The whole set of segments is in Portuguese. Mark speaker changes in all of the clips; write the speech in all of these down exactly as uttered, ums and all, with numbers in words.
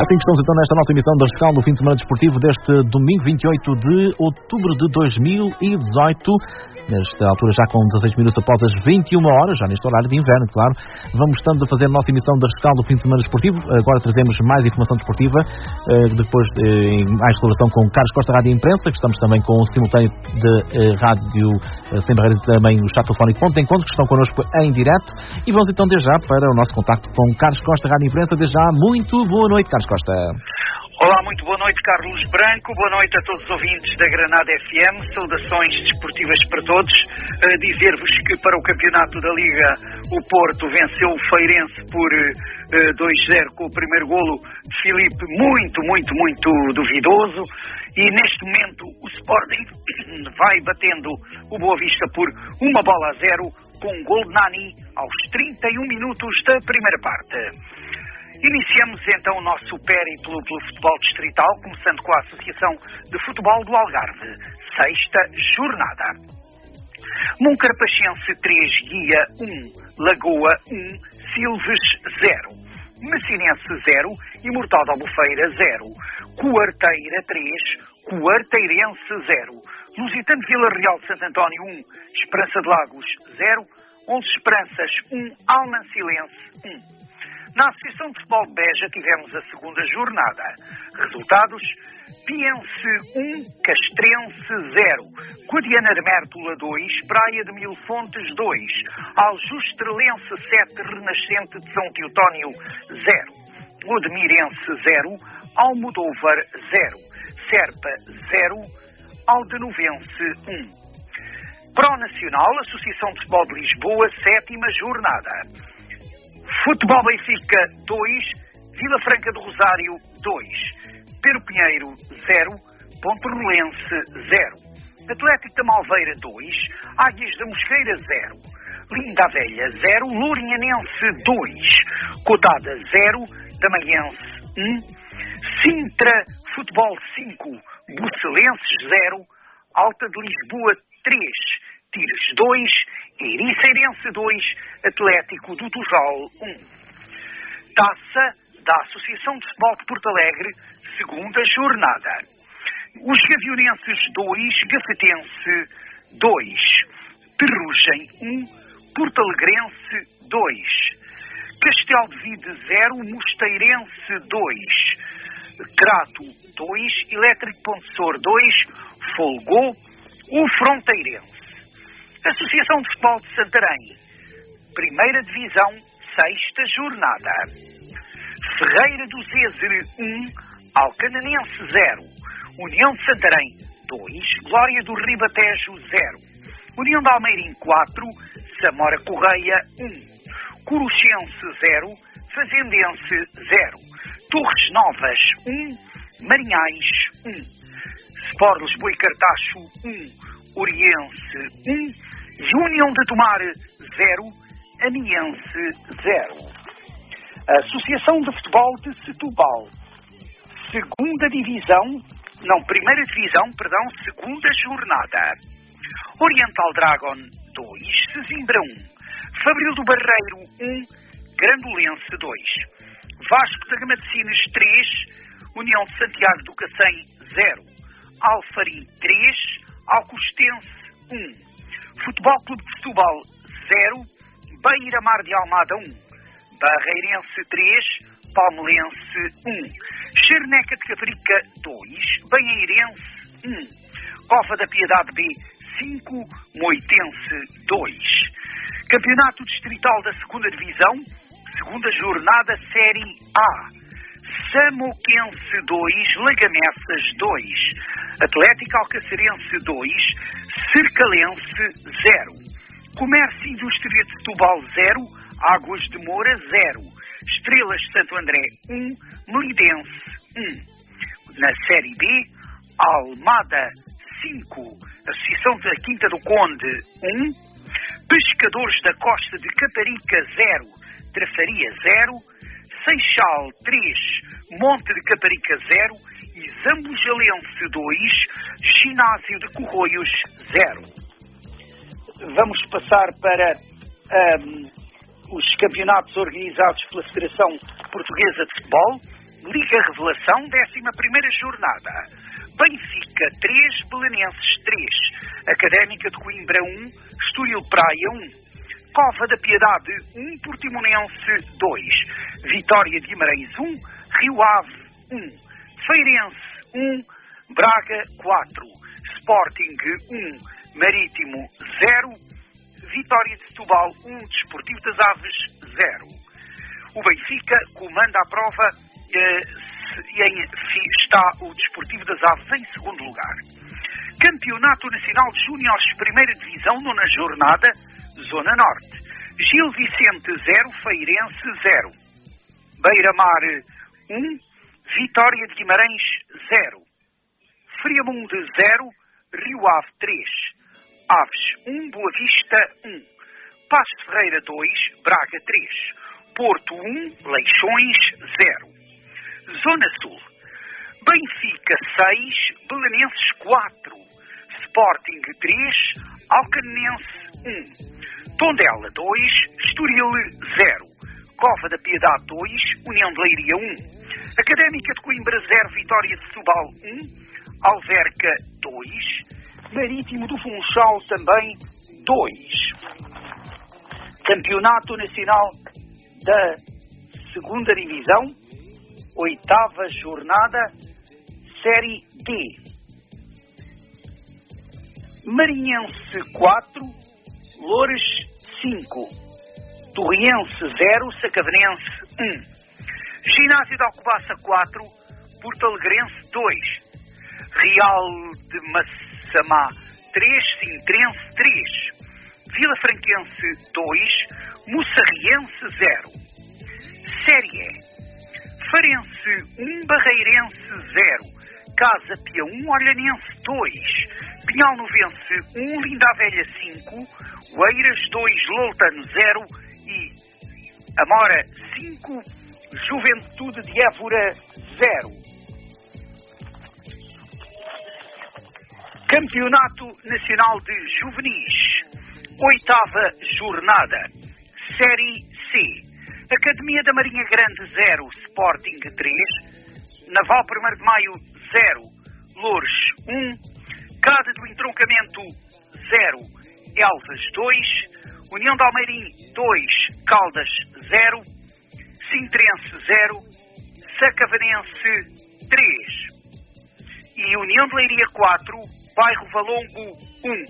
Speaker 1: assim que estamos então nesta nossa emissão da Rescaldo do fim de semana desportivo deste domingo vinte e oito de outubro de dois mil e dezoito. Nesta altura já com dezasseis minutos após as vinte e uma horas, já neste horário de inverno, claro. Vamos estando a fazer a nossa emissão da Rescaldo do fim de semana desportivo. Agora trazemos mais informação desportiva, depois em mais colaboração com Carlos Costa, Rádio e Imprensa, que estamos também com o simultâneo de Rádio Sem Barreiras e também o chat telefónico Ponto de Encontro, que estão connosco em direto. E vamos então desde já para o nosso contacto com Carlos Costa, Rádio e Imprensa. Desde já, muito boa noite, Carlos Costa.
Speaker 2: Olá, muito boa noite, Carlos Branco. Boa noite a todos os ouvintes da Granada F M. Saudações desportivas para todos. Uh, Dizer-vos que para o campeonato da Liga o Porto venceu o Feirense por uh, dois a zero com o primeiro golo de Filipe, muito, muito, muito duvidoso. E neste momento o Sporting vai batendo o Boa Vista por uma bola a zero com um golo de Nani aos trinta e um minutos da primeira parte. Iniciamos então o nosso périplo pelo futebol distrital, começando com a Associação de Futebol do Algarve, sexta jornada. Moncarapachense três, Guia um, Lagoa um, Silves zero, Messinense zero, Imortal da Albufeira zero, Coarteira três, Coarteirense zero, Lusitano Vila Real de Santo António um, Esperança de Lagos zero, Onze Esperanças um, Almansilense um. Na Associação de Futebol de Beja tivemos a segunda jornada. Resultados: Piense um, Castrense zero, Guadiana de Mértola dois, Praia de Mil Fontes dois, Aljustrelense sete, Renascente de São Teotónio zero, Odemirense zero, Almodóvar zero, Serpa zero, Aldenovense um. Pro Nacional, Associação de Futebol de Lisboa, sétima jornada. Futebol Benfica dois, Vila Franca do Rosário dois, Pero Pinheiro zero, Ponterolense zero, Atlético da Malveira dois, Águias da Mosqueira zero, Linda a Velha zero, Lourinhanense dois, Cotada zero, Damaiense um, Sintra Futebol cinco, Bucelenses zero, Alta de Lisboa três, Tires dois, Ericeirense dois, Atlético do Tujal um. Taça da Associação de Futebol de Porto Alegre, segunda jornada. Os Gavionenses dois, Gafetense dois, Terrugem um, Porto Alegrense dois, Castelo de Vide zero, Mosteirense dois, Crato dois, Elétrico Pontessor dois, Folgou o Fronteirense. Associação de Futebol de Santarém, primeira divisão, sexta jornada. Ferreira do Zézer um, Alcananense zero, União de Santarém dois, Glória do Ribatejo zero, União de Almeirim quatro, Samora Correia um, Coruchense zero, Fazendense zero, Torres Novas um, Marinhais um, Sport Lisboa e Cartacho um, Oriense um, União de Tomar zero, Aniense zero. Associação de Futebol de Setúbal, segunda divisão, não, primeira divisão, perdão, segunda jornada. Oriental Dragon dois, Sesimbra um, Fabril do Barreiro um, Grandolense dois, Vasco da Gama de Sines três, União de Santiago do Cacém zero, Alfarim três, Alcostense um, Futebol Clube de Setúbal zero, Beira-Mar de Almada um, Barreirense três, Palmelense um, Xerneca de Caparica dois, Banheirense um, Cova da Piedade B cinco, Moitense dois. Campeonato Distrital da segunda Divisão, segunda jornada, Série A. Samoquense dois, Lagamessas dois, Atlético Alcacerense dois, Cercalense zero, Comércio e Indústria de Setúbal zero, Águas de Moura zero, Estrelas de Santo André um, Melidense um. Na Série B, Almada cinco, Associação da Quinta do Conde um, Pescadores da Costa de Caparica zero, Trafaria zero, Seixal três, Monte de Caparica zero e Zambujalense dois, Ginásio de Corroios zero. Vamos passar para um, os campeonatos organizados pela Federação Portuguesa de Futebol. Liga Revelação, décima primeira jornada. Benfica três, Belenenses três. Académica de Coimbra um, Estoril Praia um. Cova da Piedade um, Portimonense dois. Vitória de Guimarães um, Rio Ave um. Feirense um, Braga quatro. Sporting um, Marítimo zero. Vitória de Setúbal um, Desportivo das Aves zero. O Benfica comanda a prova eh, e em, está o Desportivo das Aves em segundo lugar. Campeonato Nacional de Júniores, primeira divisão, nona jornada, Zona Norte. Gil Vicente zero, Feirense zero. Beira-Mar um, Vitória de Guimarães zero. Friamundo zero, Rio Ave três. Aves um, Boa Vista um. Paços de Ferreira dois, Braga três. Porto um, Leixões zero. Zona Sul. Benfica seis, Belenenses quatro. Sporting três, Alcanense um. Tondela dois, Estoril zero. Cova da Piedade dois, União de Leiria um. Académica de Coimbra zero, Vitória de Setúbal um. Alverca dois. Marítimo do Funchal também dois. Campeonato Nacional da segunda Divisão, oitava jornada, Série D. Marinhense quatro, Loures cinco. Torriense zero, Sacavenense um. Ginásio de Alcobaça quatro, Portalegrense dois. Real de Massamá três, Sintrense três. Vila Franquense dois, Moçarriense zero. Série E. Farense um, Barreirense zero. Casa Pia um, Olhanense dois. Pinhal Novense um, Linda a Velha cinco. Oeiras dois, Loutano zero. E Amora cinco, Juventude de Évora zero. Campeonato Nacional de Juvenis, oitava jornada, Série C. Academia da Marinha Grande zero, Sporting três. Naval primeiro de Maio zero, Loures um. Cade do Entroncamento zero, Elvas dois. União de Almeirim dois, Caldas zero. Sintrense zero, Sacavenense três. E União de Leiria quatro, Bairro Valongo um.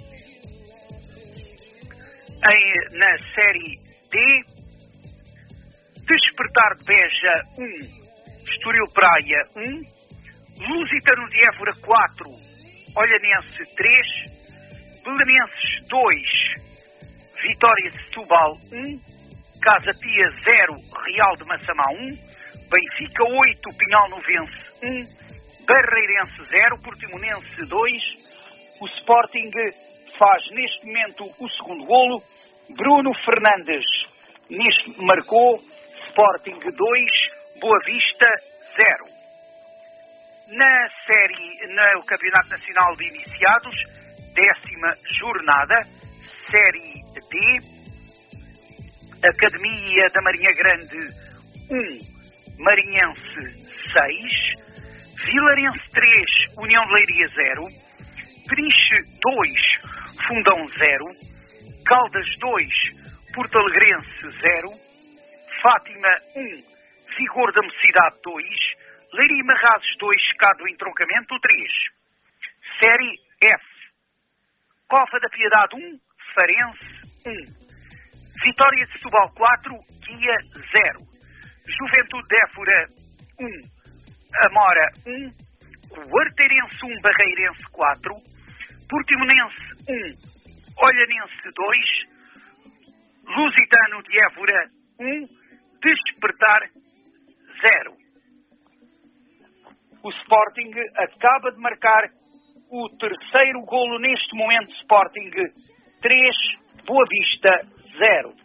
Speaker 2: Em, na Série D, Despertar de Beja um, Estoril Praia um, Lusitano de Évora quatro, Olhanense três, Belenenses dois, Vitória de Setúbal um, Casa Pia zero, Real de Massamá um, Benfica oito, Pinhal Novense um, Barreirense zero, Portimonense dois. O Sporting faz neste momento o segundo golo. Bruno Fernandes neste marcou. Sporting dois, Boa Vista zero. Na série, no Campeonato Nacional de Iniciados, décima jornada, Série D, Academia da Marinha Grande um, Marinhense seis. Vilarense três, União de Leiria zero. Peniche dois, Fundão zero. Caldas dois, Portalegrense zero. Fátima um, Vigor da Mocidade dois. Leiria e Marrazes dois, Cado do Entroncamento três. Série F. Cova da Piedade um, Farense um. Vitória de Setúbal quatro, Guia zero. Juventude de Évora um. Amora um, Quarteirense um, Barreirense quatro, Portimonense um, Olhanense dois, Lusitano de Évora um, Despertar zero. O Sporting acaba de marcar o terceiro golo neste momento. Sporting três, Boa Vista zero.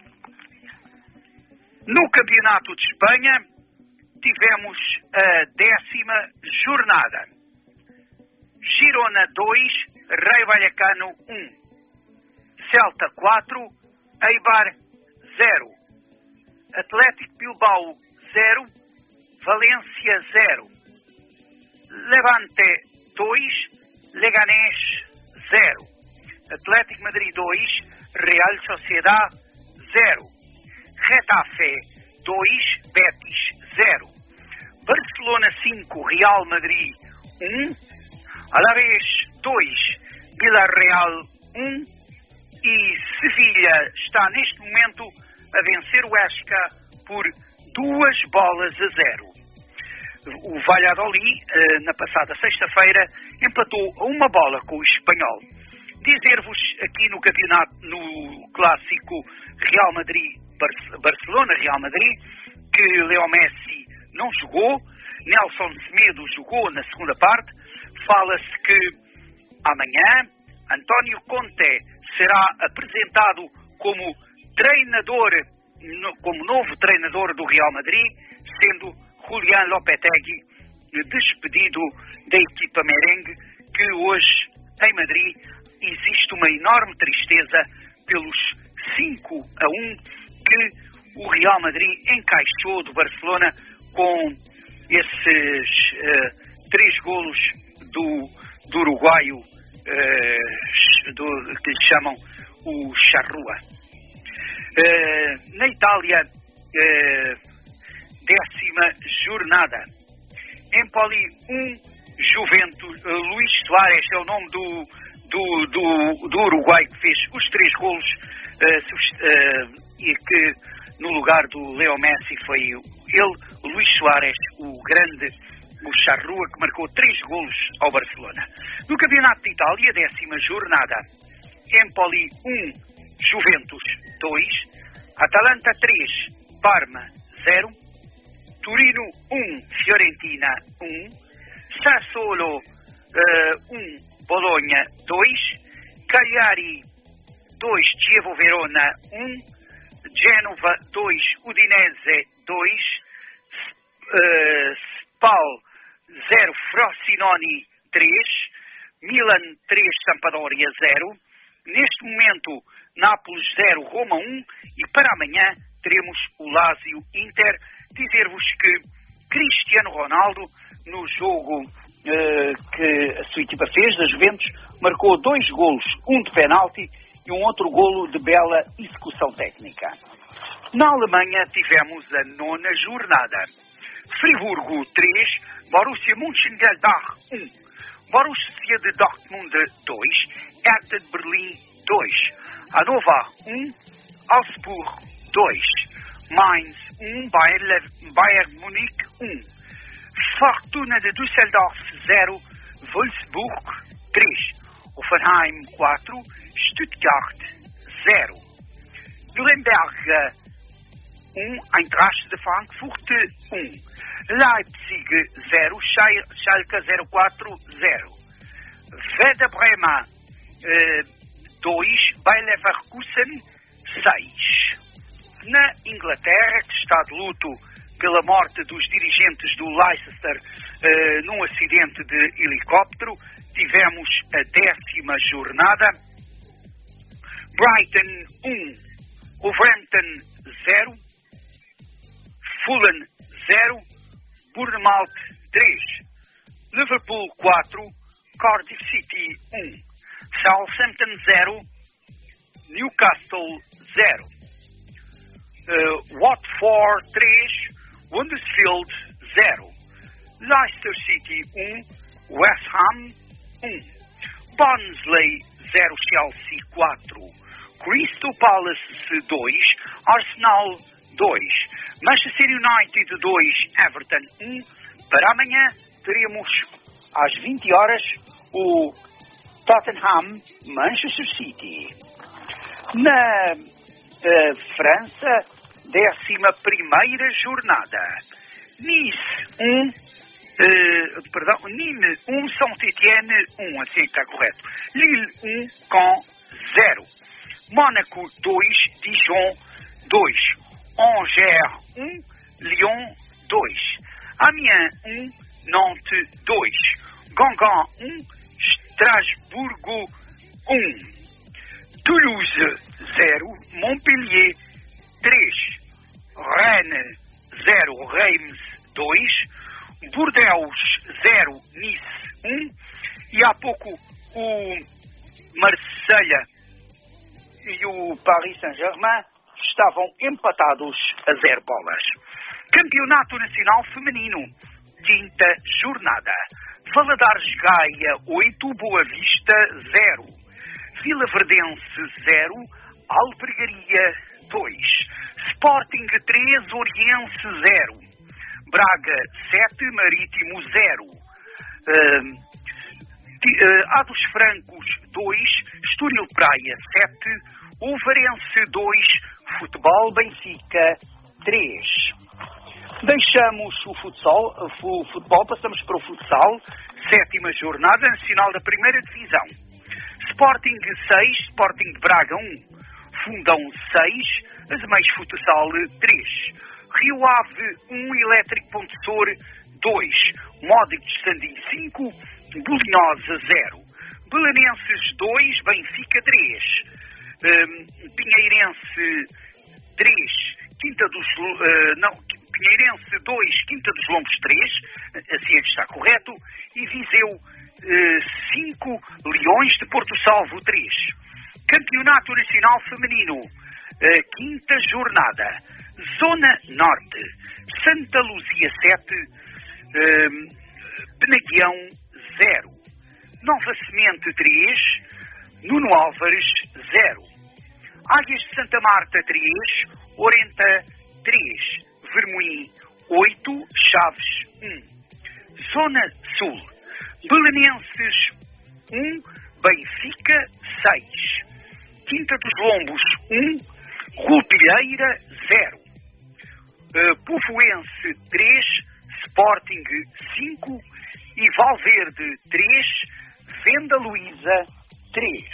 Speaker 2: No Campeonato de Espanha tivemos a décima jornada. Girona dois, Raio Vallecano um. Celta quatro, Eibar zero. Atlético Bilbao zero, Valência zero. Levante dois, Leganés zero. Atlético Madrid dois, Real Sociedad zero. Getafe dois, Betis zero. Barcelona cinco, Real Madrid um. Alavés dois, Villarreal um. E Sevilha está neste momento a vencer o Huesca por duas bolas a zero. O Valladolid, na passada sexta-feira, empatou a uma bola com o Espanhol. Dizer-vos aqui no campeonato, no clássico Real Madrid-Barcelona, Real Madrid, que Leo Messi não jogou, Nelson Semedo jogou na segunda parte. Fala-se que amanhã António Conte será apresentado como treinador, como novo treinador do Real Madrid, sendo Julián Lopetegui despedido da equipa merengue, que hoje em Madrid existe uma enorme tristeza pelos cinco a um que o Real Madrid encaixou do Barcelona com esses uh, três golos do, do uruguaio uh, do, que lhe chamam o Charrua. Uh, na Itália, uh, décima jornada. Empoli um, Juventus. Uh, Luís Soares é o nome do, do, do, do Uruguai que fez os três golos uh, uh, e que no lugar do Leo Messi foi ele, Luís Soares, o grande, o Charrua, que marcou três golos ao Barcelona. No Campeonato de Itália, décima jornada. Empoli um, Juventus dois, Atalanta três, Parma zero, Turino um, Fiorentina um, Sassuolo uh, um, Bologna dois, Cagliari dois, Chievo Verona um, Génova dois, Udinese dois, uh, Spal zero, Frosinone três, Milan três, Sampdoria zero. Neste momento, Nápoles zero, Roma um, e para amanhã teremos o Lazio Inter. Dizer-vos que Cristiano Ronaldo, no jogo uh, que a sua equipa fez, da Juventus, marcou dois golos, um de penalti e um outro golo de bela execução técnica. Na Alemanha tivemos a nona jornada. Friburgo três, Borussia Mönchengladbach um, Borussia de Dortmund dois, Hertha de Berlim dois, Hannover um, Augsburg dois, Mainz um, Bayern, Bayern Munique um, Fortuna de Düsseldorf zero, Wolfsburg três, Hoffenheim quatro, Stuttgart zero, Nuremberg um, Eintracht de Frankfurt um, Leipzig zero, Schalke zero quatro zero, Werder Bremen dois, Bayer Leverkusen seis. Na Inglaterra, que está de luto pela morte dos dirigentes do Leicester uh, num acidente de helicóptero, tivemos a décima jornada. Brighton um, Wolverhampton zero, Fulham zero, Bournemouth três, Liverpool quatro, Cardiff City um, Southampton zero, Newcastle zero, uh, Watford três, Huddersfield zero, Leicester City um, West Ham um, Barnsley zero, Chelsea quatro, Crystal Palace dois, Arsenal dois, Manchester United dois, Everton um. Para amanhã teremos às vinte horas o Tottenham Manchester City. Na uh, França, décima primeira jornada. Nice um, uh, perdão, Nîmes um, Saint-Étienne um, assim está correto. Lille um, Caen zero. Mónaco dois, Dijon dois. Angers um, Lyon dois. Amiens um, Nantes dois. Guingamp um, Strasbourgo um. Toulouse zero, Montpellier três. Rennes zero, Reims dois. zero, Nice um. E há pouco o Marselha e o Paris Saint-Germain estavam empatados a zero bolas. Campeonato Nacional Feminino, quinta jornada. Valadares Gaia oito, Boa Vista zero. Vila Verdense zero, Albergaria dois. Sporting três, Oriense zero. Braga sete, Marítimo zero. Uh, uh, A dos Francos dois, Estoril Praia sete, Ovarense dois, Futebol Benfica três. Deixamos o futsal, o futebol, passamos para o futsal, sétima jornada nacional da primeira divisão. Sporting seis, Sporting de Braga um, Fundão seis, Azemais Futsal três. Rio Ave um, Elétrico Pontessor dois, Módico de Sandim cinco, Bolinosa zero. Belenenses dois, Benfica três. Um, Pinheirense três, Quinta dos... Uh, não, Pinheirense dois, Quinta dos Lombos três, assim é que está correto, e Viseu cinco, uh, Leões de Porto Salvo três. Campeonato Nacional Feminino, uh, quinta jornada. Zona Norte, Santa Luzia sete, uh, Penaguião zero. Nova Semente três, Nuno Álvares zero. Águias de Santa Marta três, Orenta três. Vermoim oito, Chaves um. Zona Sul, Belenenses um, Benfica seis. Quinta dos Lombos um, Roupilheira zero. Uh, Povoense três, Sporting cinco e Valverde três, Venda Luísa três.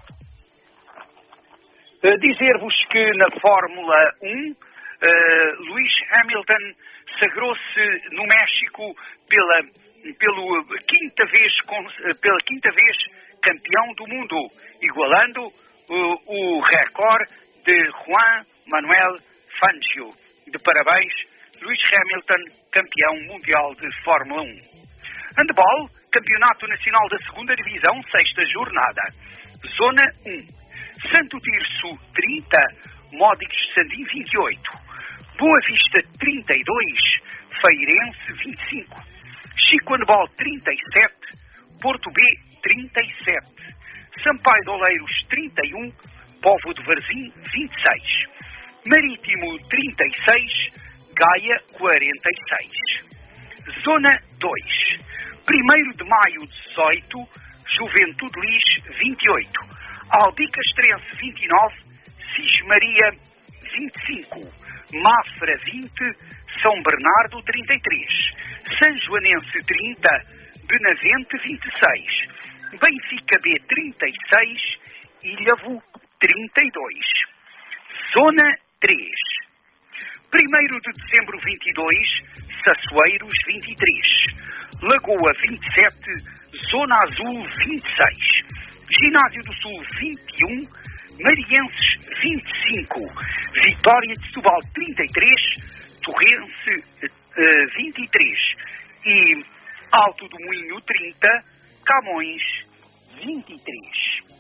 Speaker 2: Uh, dizer-vos que na Fórmula um, uh, Lewis Hamilton sagrou-se no México pela, pelo, quinta vez, pela quinta vez campeão do mundo, igualando uh, o recorde de Juan Manuel Fangio. De parabéns, Lewis Hamilton, campeão mundial de Fórmula um. Handebol, Campeonato Nacional da segunda Divisão, sexta jornada. Zona um. Santo Tirso trinta, Módicos de Sandim vinte e oito. Boa Vista trinta e dois, Feirense vinte e cinco. Chico Handebol trinta e sete, Porto B trinta e sete. Sampaio de Oleiros trinta e um, Póvoa de Varzim vinte e seis. Marítimo trinta e seis, Gaia quarenta e seis. Zona dois. primeiro de maio dezoito, Juventude Lis vinte e oito. Albicastrense vinte e nove, Cismaria vinte e cinco. Mafra vinte, São Bernardo trinta e três. São Joanense trinta, Benavente vinte e seis. Benfica B trinta e seis, Ilhavo trinta e dois. Zona três. primeiro de dezembro vinte e dois, Sassueiros vinte e três. Lagoa vinte e sete, Zona Azul vinte e seis. Ginásio do Sul vinte e um, Marienses vinte e cinco. Vitória de Setúbal trinta e três, Torrense uh, vinte e três. E Alto do Moinho trinta, Camões vinte e três.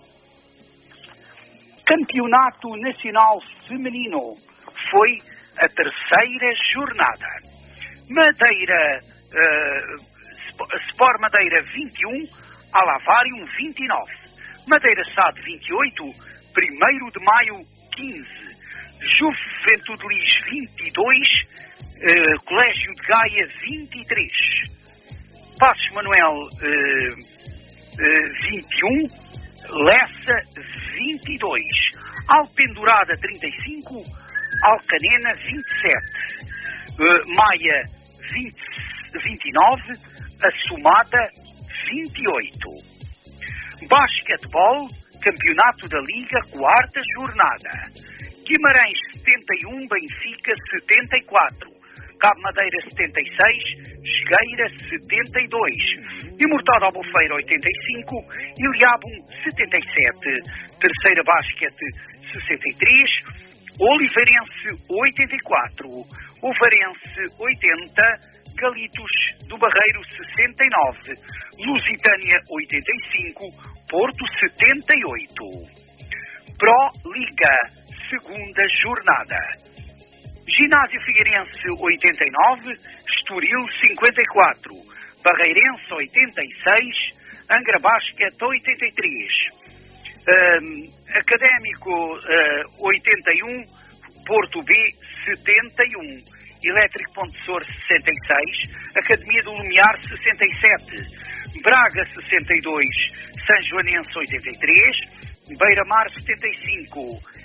Speaker 2: Campeonato Nacional Feminino, foi a terceira jornada. Madeira, uh, Sport Madeira vinte e um, Alavarium vinte e nove. Madeira S A D vinte e oito, primeiro de maio quinze. Juventude Lis vinte e dois, uh, Colégio de Gaia vinte e três. Passos Manuel uh, uh, vinte e um, Lessa vinte e dois, Alpendurada trinta e cinco, Alcanena vinte e sete, uh, Maia vinte, vinte e nove, Assumada vinte e oito. Basquetebol, Campeonato da Liga, quarta jornada. Guimarães setenta e um, Benfica setenta e quatro. Cabo Madeira setenta e seis, Chegueira setenta e dois. Imortal Albufeira oitenta e cinco, Iliabum setenta e sete. Terceira Basquete sessenta e três, Oliveirense oitenta e quatro. Ovarense oitenta, Galitos do Barreiro sessenta e nove, Lusitânia oitenta e cinco, Porto setenta e oito. Pro Liga, segunda jornada. Ginásio Figueirense oitenta e nove, Estoril cinquenta e quatro, Barreirense oitenta e seis, Angra Basket oitenta e três, um, Académico uh, oitenta e um, Porto B setenta e um, Elétrico Ponte Sor sessenta e seis, Academia do Lumiar sessenta e sete, Braga sessenta e dois, São Joanense oitenta e três, Beira-Mar setenta e cinco,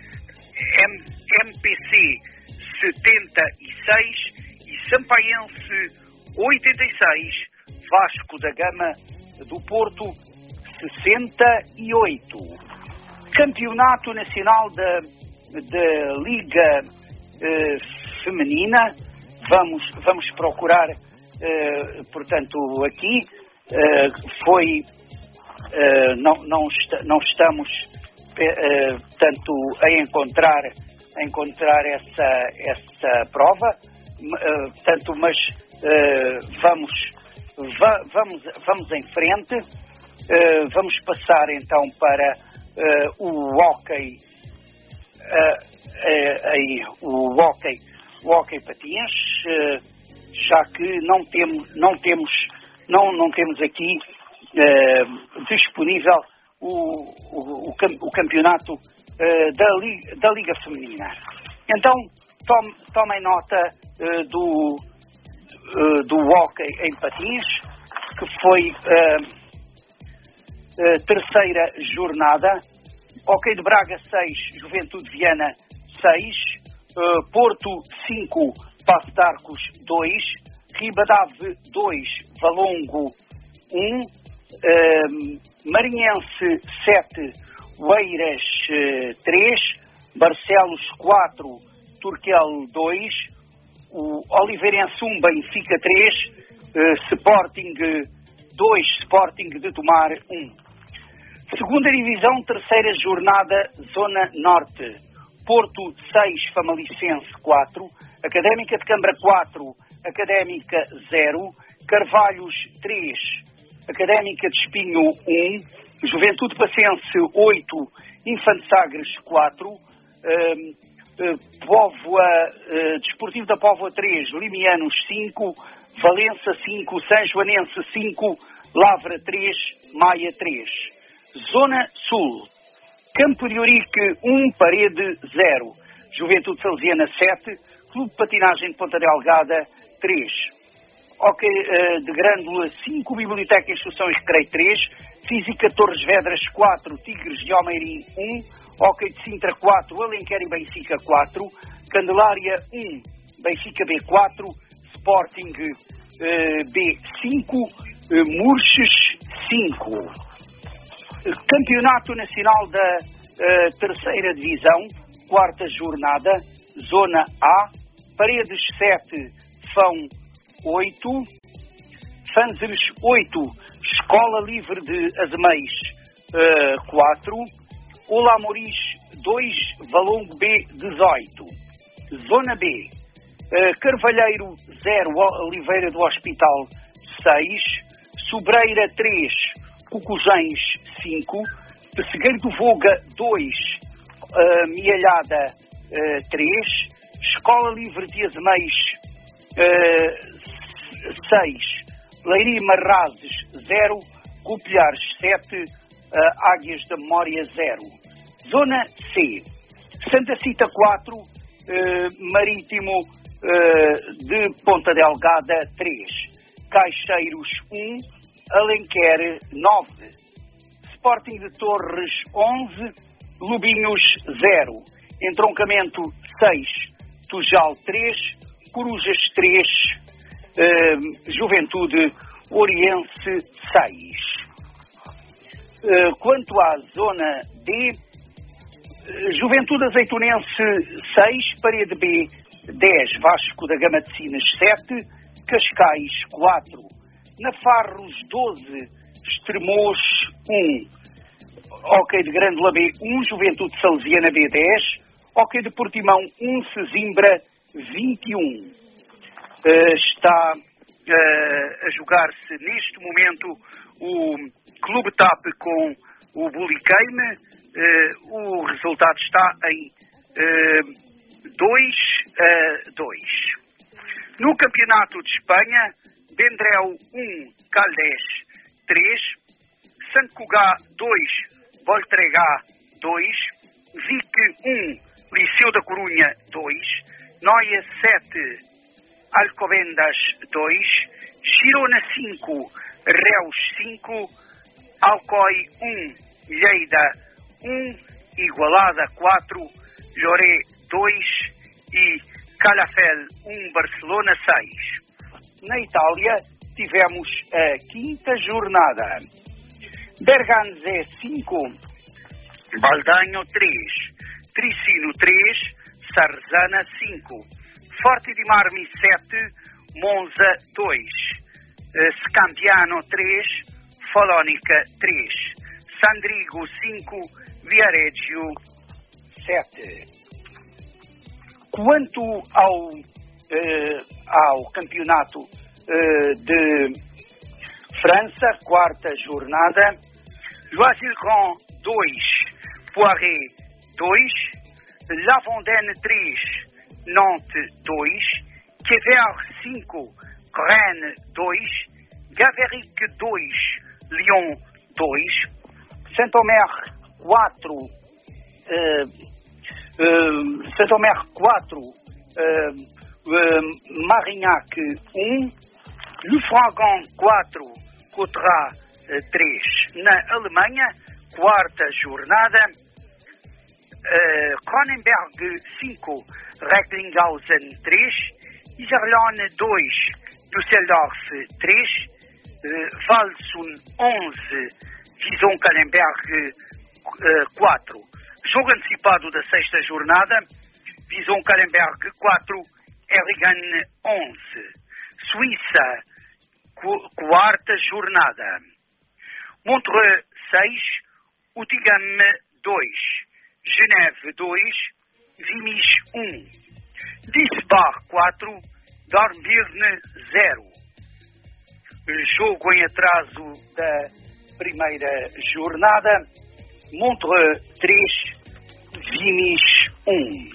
Speaker 2: M P C setenta e seis e Sampaense oitenta e seis, Vasco da Gama do Porto sessenta e oito. Campeonato Nacional da, da Liga eh, Feminina, vamos, vamos procurar, eh, portanto, aqui, eh, foi, eh, não, não, est não estamos, eh, tanto a encontrar encontrar essa, essa prova, uh, tanto, mas uh, vamos, va, vamos, vamos em frente, uh, vamos passar então para uh, o hóquei, uh, uh, uh, o hóquei, o hóquei patins, uh, já que não temos, não temos, não, não temos aqui uh, disponível o, o, o campeonato Uh, da, Liga, da Liga Feminina. Então, tome, tomem nota uh, do, uh, do hóquei em patins, que foi uh, uh, terceira jornada. Hóquei de Braga seis, Juventude de Viana seis, uh, Porto cinco, Passo de Arcos dois, Ribadave dois, Valongo um, uh, Marinhense sete, Oeiras três, Barcelos quatro, Turquel dois, o Oliveirense um, Benfica três, uh, Sporting dois, Sporting de Tomar um. Segunda Divisão, terceira jornada, Zona Norte. Porto seis, Famalicense quatro, Académica de Cambra quatro, Académica zero, Carvalhos três, Académica de Espinho um, Juventude Pacense oito, Infante Sagres quatro, uh, uh, Póvoa, uh, Desportivo da Póvoa três, Limianos cinco, Valença cinco, São Joanense cinco, Lavra três, Maia três. Zona Sul, Campo de Ourique um, Parede zero, Juventude Salesiana sete, Clube de Patinagem de Ponta Delgada três. Ok, uh, de Grândola cinco, Biblioteca e Instrução e Recreio três, Física Torres Vedras quatro, Tigres de Almeirim um, Hóquei de Sintra quatro, Alenquer e Benfica quatro, Candelária um, Benfica B quatro, Sporting uh, B cinco, uh, Murches cinco. Campeonato Nacional da uh, Terceira Divisão, quarta jornada, Zona A, Paredes sete, Fão oito, Fanzeres oito, Escola Livre de Azeméis uh, quatro, Olá Moris dois, Valongo B dezoito. Zona B, uh, Carvalheiro zero, Oliveira do Hospital seis, Sobreira três, Cucujães cinco, Pessegueiro do Voga dois, uh, Mialhada uh, três, Escola Livre de Azeméis uh, seis, Leiria Marrazes zero, Copilhares sete, uh, Águias da Memória zero. Zona C, Santa Cita quatro, uh, Marítimo uh, de Ponta Delgada três, Caixeiros um, Alenquer nove, Sporting de Torres onze, Lubinhos zero, Entroncamento seis, Tujal três, Corujas três, uh, Juventude Oriense seis. Uh, quanto à zona D, uh, Juventude Azeitonense seis, Parede B dez, Vasco da Gama de Sinas sete, Cascais quatro, Nafarros doze, Estremoz um, Hóquei de Grândola B um, Juventude Salesiana B dez, Hóquei de Portimão um, Sesimbra vinte e um. Uh, está uh, a jogar-se neste momento o Clube T A P com o Buliqueime. Uh, o resultado está em dois a dois. No Campeonato de Espanha, Vendrell um, Caldes três, Sant Cugat dois, Voltregá dois, Vic um, Liceu da Corunha dois, Noia sete, Alcobendas dois, Girona cinco, Reus cinco, Alcoi um, Lleida um, Igualada quatro, Lloré dois e Calafel um, Barcelona seis. Na Itália tivemos a quinta jornada. Berganze cinco, Baldanho três, Tricino três, Sarzana cinco, Forte di Marmi sete, Monza dois, Scampiano três, Folónica três, Sandrigo cinco, Viareggio sete. Quanto ao, eh, ao campeonato eh, de França, quarta jornada, Joisy-le-Grand dois, Poiré dois, La Vendée três, Nantes dois, Quevert cinco, Rennes dois, Gaveric dois, Lyon dois, Saint-Omer quatro, uh, uh, Saint-Omer quatro, uh, uh, Marignac um, Lufragan quatro, Coutras três. Na Alemanha, quarta jornada, uh, Cronenberg cinco, Recklinghausen três, Iserlohn dois, Düsseldorf três, uh, Walsum onze, Vison-Calenberg quatro. Jogo antecipado da sexta jornada, Vison-Calenberg quatro, Errigan onze. Suíça, qu- quarta jornada. Montreux seis, Utigam dois, Geneve dois, Vimis um, Disbar quatro, Dornbirn zero. Jogo em atraso da primeira jornada, Montreux três, Vimis um.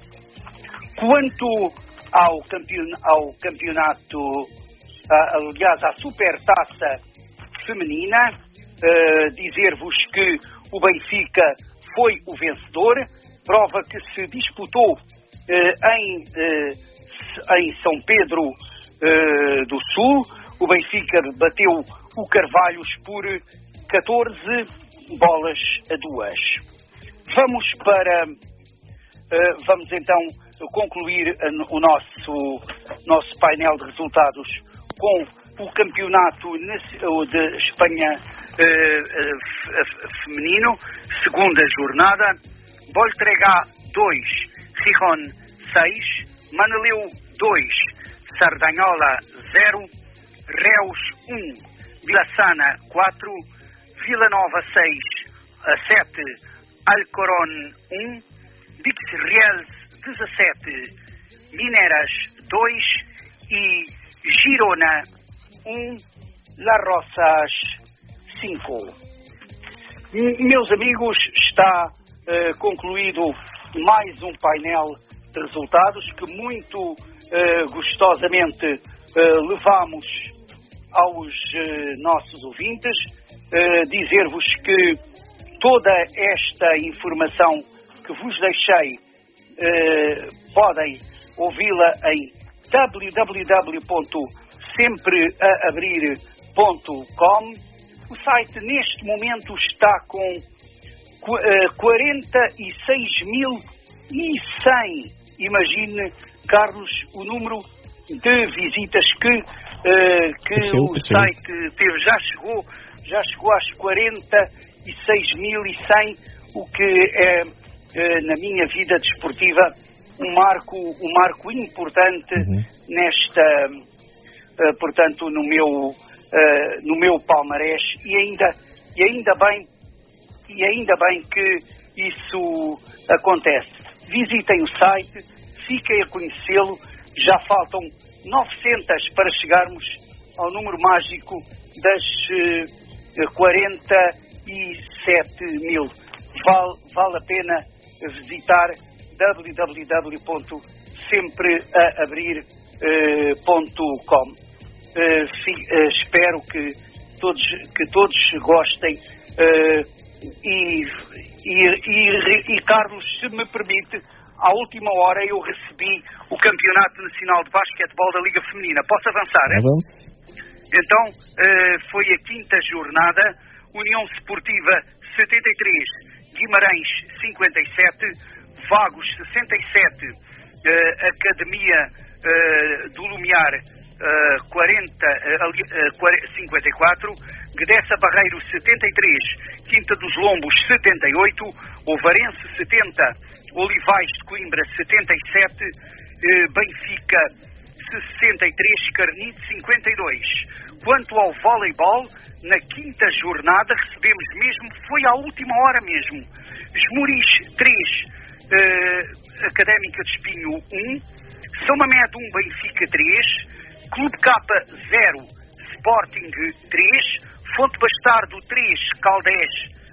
Speaker 2: Quanto ao, campeon, ao campeonato, uh, aliás, à supertaça feminina, uh, dizer-vos que o Benfica foi o vencedor, prova que se disputou uh, em, uh, em São Pedro uh, do Sul. O Benfica bateu o Carvalhos por catorze bolas a duas. Vamos para, uh, vamos então concluir uh, o nosso, nosso painel de resultados com o campeonato de Espanha uh, uh, feminino, segunda jornada. Voltregá dois, Gijón seis, Maneleu dois, Sardanhola zero, Reus um, Vilassana quatro, Vila Nova seis a sete, Alcorón um, Bixriel dezassete, Mineras dois e Girona um, La Roças cinco. Meus amigos, está uh, concluído mais um painel de resultados que muito uh, gostosamente uh, levamos aos uh, nossos ouvintes. Uh, dizer-vos que toda esta informação que vos deixei uh, podem ouvi-la em w w w ponto sempre a abrir ponto com. O site neste momento está com uh, quarenta e seis mil e cem. Imagine, Carlos, o número de visitas que, uh, que
Speaker 1: percebo,
Speaker 2: o
Speaker 1: percebo.
Speaker 2: site teve. Já chegou, já chegou às quarenta e seis mil e cem, o que é, uh, na minha vida desportiva, um marco, um marco importante uhum. nesta, uh, portanto, no meu, uh, no meu palmarés, e ainda, e ainda bem, e ainda bem que isso acontece. Visitem o site, fiquem a conhecê-lo. Já faltam novecentas para chegarmos ao número mágico das uh, quarenta e sete mil. Vale, vale a pena visitar w w w ponto sempre a abrir ponto com. Uh, uh, espero que todos, que todos gostem uh, e, e, e, e Carlos, se me permite, à última hora eu recebi o Campeonato Nacional de Basquetebol da Liga Feminina. Posso avançar? É bom. Então, uh, foi a quinta jornada. União Esportiva setenta e três, Guimarães cinquenta e sete, Vagos sessenta e sete, uh, Academia uh, do Lumiar uh, quarenta, uh, cinquenta e quatro, Guedessa Barreiro setenta e três, Quinta dos Lombos setenta e oito, Ovarense setenta, Olivais de Coimbra setenta e sete, uh, Benfica sessenta e três, Carnide cinquenta e dois. Quanto ao voleibol, na quinta jornada recebemos mesmo, foi à última hora mesmo, Esmoriz três, uh, Académica de Espinho um, São Mamede um, Benfica três, Clube K zero, Sporting três, Fonte Bastardo três, Caldés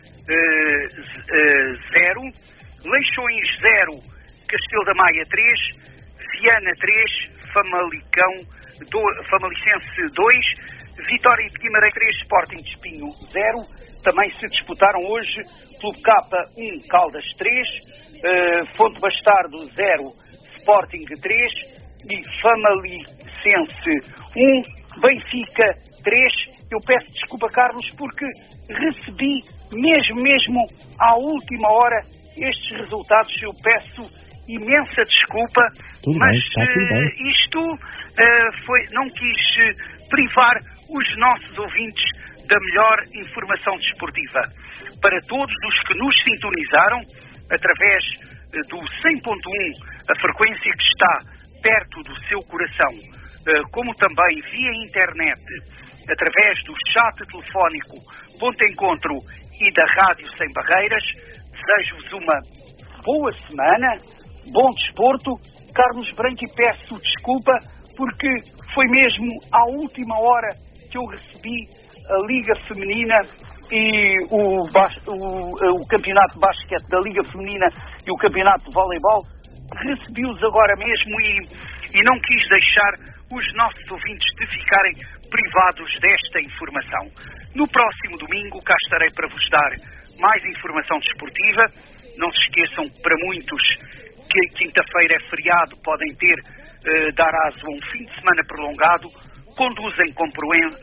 Speaker 2: zero, uh, uh, Leixões zero, Castelo da Maia três, Viana três, Famalicão, do, Famalicense dois, Vitória de Guimarães três, Sporting de Espinho zero. Também se disputaram hoje Clube K um, Caldas três, uh, Fonte Bastardo zero, Sporting três e Famalicense um, Benfica três. Eu peço desculpa, Carlos, porque recebi mesmo, mesmo à última hora estes resultados. Eu peço imensa desculpa,
Speaker 1: tudo
Speaker 2: mas
Speaker 1: bem, tá tudo bem.
Speaker 2: Uh, isto uh, foi, não quis uh, privar os nossos ouvintes da melhor informação desportiva. Para todos os que nos sintonizaram através uh, do cem ponto um, a frequência que está perto do seu coração, uh, como também via internet, através do chat telefónico Ponto Encontro e da Rádio Sem Barreiras, desejo-vos uma boa semana, bom desporto. Carlos Branco, e peço desculpa porque foi mesmo à última hora que eu recebi a Liga Feminina e o, o, o Campeonato de Basquete da Liga Feminina e o Campeonato de Voleibol. Recebi-os agora mesmo e, e não quis deixar os nossos ouvintes de ficarem privados desta informação. No próximo domingo cá estarei para vos dar mais informação desportiva. Não se esqueçam que para muitos que quinta-feira é feriado, podem ter, uh, dar aso a um fim de semana prolongado. Conduzem com,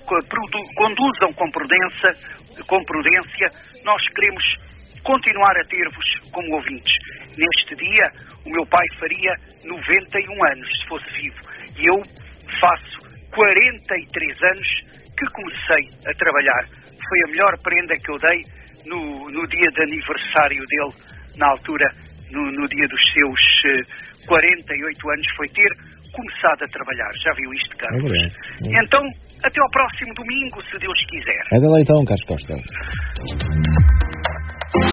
Speaker 2: conduzam com prudência, com prudência. Nós queremos continuar a ter-vos como ouvintes. Neste dia, o meu pai faria noventa e um anos, se fosse vivo. E eu faço quarenta e três anos que comecei a trabalhar. Foi a melhor prenda que eu dei no, no dia de aniversário dele, na altura, no, no dia dos seus uh, quarenta e oito anos, foi ter começado a trabalhar. Já viu isto, Carlos? É é. Então, até ao próximo domingo, se Deus quiser.
Speaker 1: Até lá então, Carlos Costa.